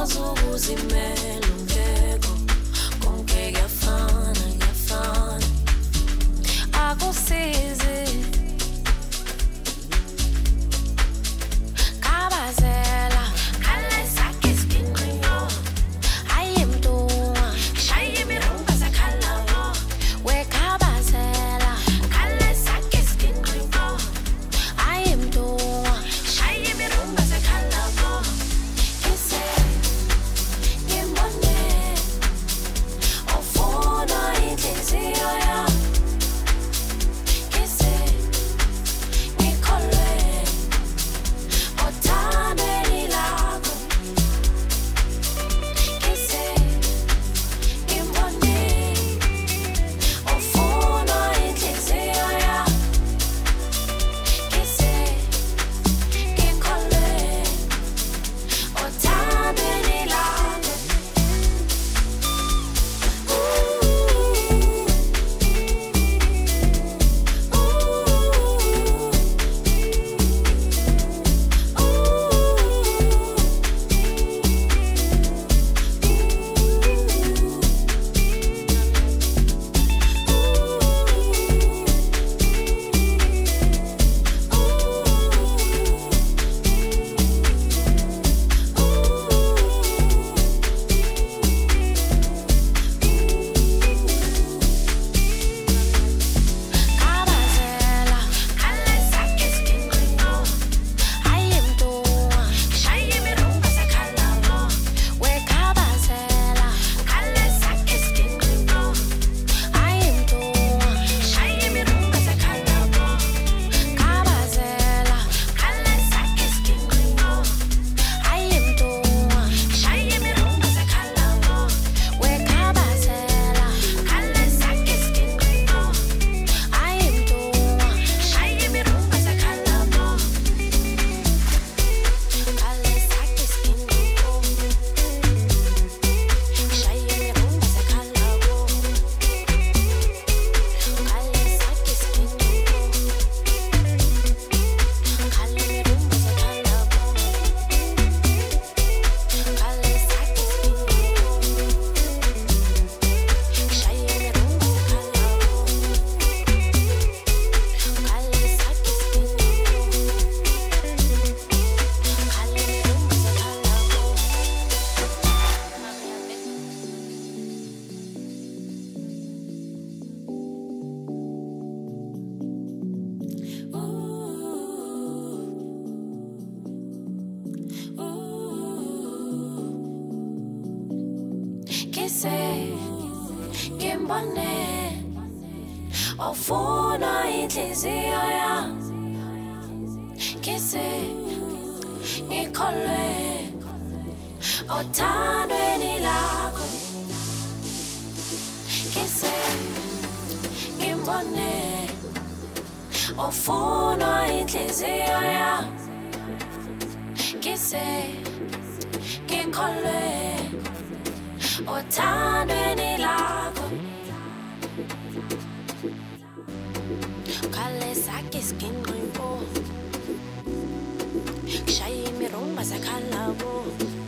uzimele ungekho konke kuyafana akusizi kabazela kalesakhe skinqino ayimntungwa shaye imirunga zakhalavo wekhabazela kalesakhe skinqino ayimntungwa shaye imirunga zakhalavo kise ngimbone ofuna inhliziyo yami kise ngikholwe othandweni lakho kise ngimbone ofuna inhliziyo yami kise ngikholwe othandweni lakho kabazela kalesakhe skinqino ayimntungwa shaye imirunga zakhalavo wekhabazela kalesakhe skinqino ayimntungwa shaye imirunga zakhalavo kabazela kalesakhe skinqino ayimntungwa shaye imirunga zakhalavo wekhabazela kalesakhe skinqino ayimntungwa shaye imirunga zakhalavo kalesakhe skinqino shaye imirunga zakhalavo kalesakhe skinqino khale imirunga zakhalavo kalesakhe skinqino shaye imirunga zakhalavo kalesakhe skinqino khale imirunga kise ngimbone ofuna inhliziyo yami kise ngikholwe othandweni lakho kise ngimbone ofuna inhliziyo yami kise ngikholwe othandweni lakho kalesakhe skinqino shaye imirunga zakhalavo